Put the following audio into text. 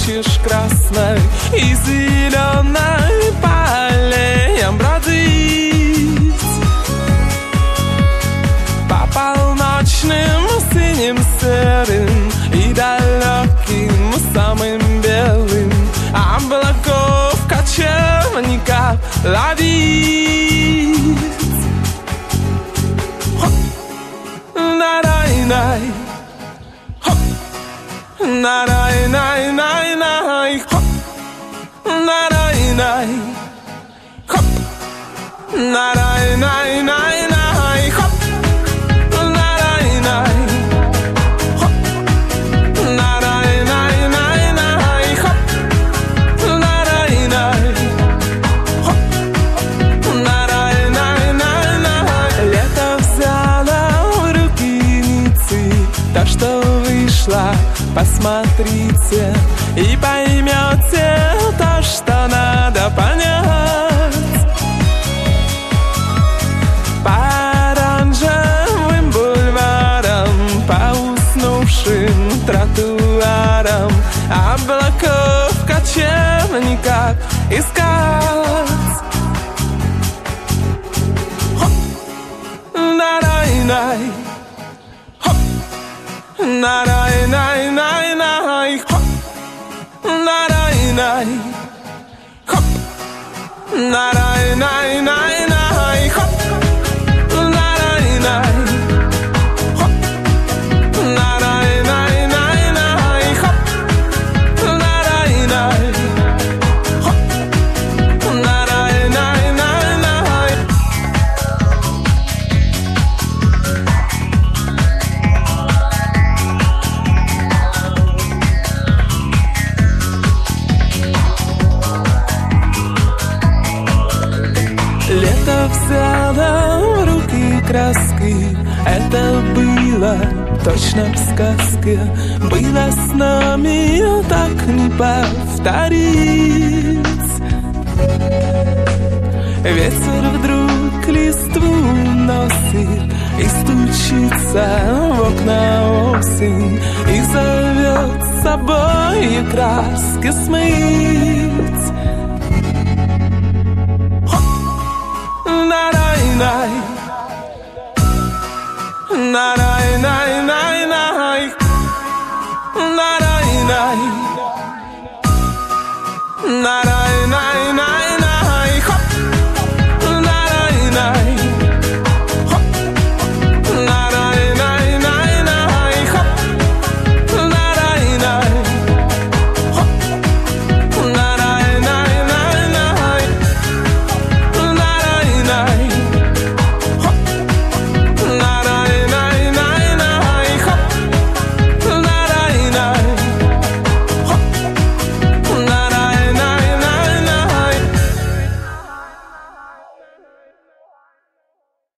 хочешь красной и зеленой по аллеям бродить, по полночным синим серым и далеким самым белым облаков кочевников ловить. На-рай-най, на-рай-най-най-най, на-рай-най, на-рай-най-най-най, на-рай-най, на-рай-най-най-най, на-рай-най, на-рай-най-най. Лето взяло в руки Ниццы, то, что вышло, посмотрите и поймете то, что надо понять. По оранжевым бульварам, по уснувшим тротуарам облаков кочевников искать. На-рай-най, на-рай-най-най-най, на-рай-най, на-рай-най-най-най, на-рай-най, лето взяло в руки краски, это было точно в сказке, было с нами так не повторить. Ветер вдруг листву носит и стучится в окна осень и зовет с собой краски смыть.